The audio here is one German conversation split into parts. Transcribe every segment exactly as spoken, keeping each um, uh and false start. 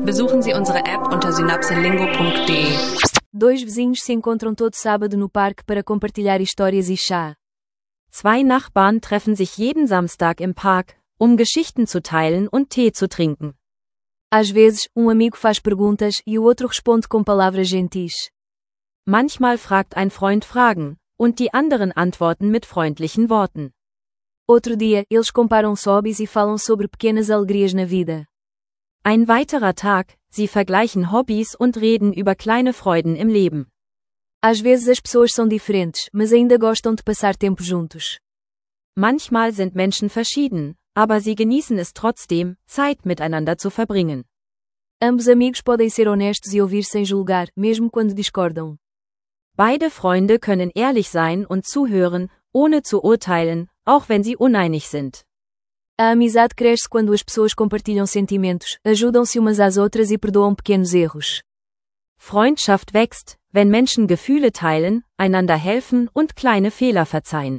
Besuchen Sie unsere App unter synapselingo punto de. Dois vizinhos se encontram todo sábado no parque para compartilhar histórias e chá. Zwei Nachbarn treffen sich jeden Samstag im Park, um Geschichten zu teilen und Tee zu trinken. Às vezes, um amigo faz perguntas e o outro responde com palavras gentis. Manchmal fragt ein Freund Fragen, und die anderen antworten mit freundlichen Worten. Outro dia, eles comparam hobbies e falam sobre pequenas alegrias na vida. Ein weiterer Tag, sie vergleichen Hobbys und reden über kleine Freuden im Leben. Às vezes as pessoas são diferentes, mas ainda gostam de passar tempo juntos. Manchmal sind Menschen verschieden, aber sie genießen es trotzdem, Zeit miteinander zu verbringen. Ambos amigos podem ser honestos e ouvir sem julgar, mesmo quando discordam. Beide Freunde können ehrlich sein und zuhören, ohne zu urteilen, auch wenn sie uneinig sind. A amizade cresce quando as pessoas compartilham sentimentos, ajudam-se umas às outras e perdoam pequenos erros. Freundschaft wächst, wenn Menschen Gefühle teilen, einander helfen und kleine Fehler verzeihen.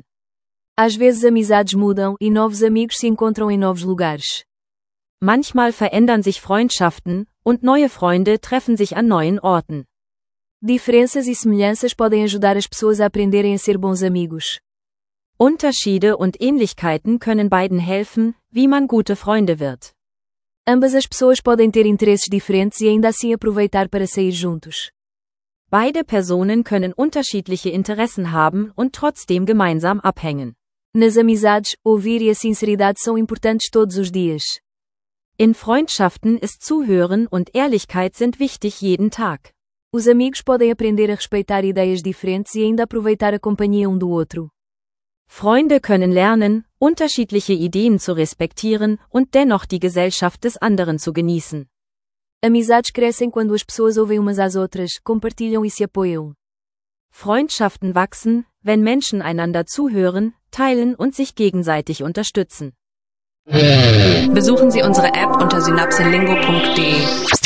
Às vezes amizades mudam e novos amigos se encontram em novos lugares. Manchmal verändern sich Freundschaften, und neue Freunde treffen sich an neuen Orten. Diferenças e semelhanças podem ajudar as pessoas a aprenderem a ser bons amigos. Unterschiede und Ähnlichkeiten können beiden helfen, wie man gute Freunde wird. Ambas as pessoas podem ter interesses diferentes e ainda assim aproveitar para sair juntos. Beide Personen können unterschiedliche Interessen haben und trotzdem gemeinsam abhängen. Nas amizades, ouvir e a sinceridade são importantes todos os dias. In Freundschaften ist Zuhören und Ehrlichkeit sind wichtig jeden Tag. Os amigos podem aprender a respeitar ideias diferentes e ainda aproveitar a companhia um do outro. Freunde können lernen, unterschiedliche Ideen zu respektieren und dennoch die Gesellschaft des anderen zu genießen. Amizades crescem quando as pessoas ouvem umas às outras, compartilham e se apoiam. Freundschaften wachsen, wenn Menschen einander zuhören, teilen und sich gegenseitig unterstützen. Besuchen Sie unsere App unter synapselingo punto de.